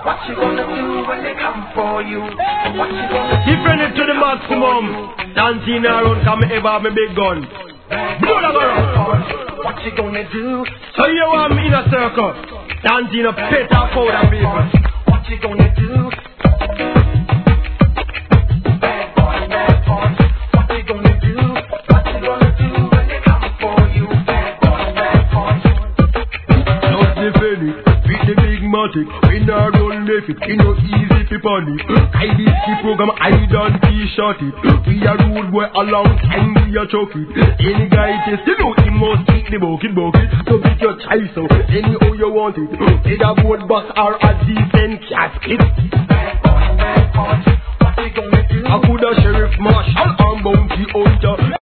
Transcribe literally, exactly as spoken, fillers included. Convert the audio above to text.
What you gonna do when they come for you? What you gonna do? Defend it to the maximum. Dancing around, come ever have me big gun. What you gonna do? So you want me in a circle, dancing a pit of powder people. What you gonna do? Bad boy, bad boy. What you gonna do? What you gonna do when they come for you? Bad boy, bad boy. Just defend it, beat the big matic. We not run left it, it no easy to panic. I did the program, I done t-shirt it. We a rude boy a long time, we a chuck it. Any guy test, you know he must eat the bucket bucket. So pick your choice out, anyhow you want it. Either board box or a decent casket. Bad boy, bad boy. What you gonna do? I could a sheriff marshal and bounty hunter.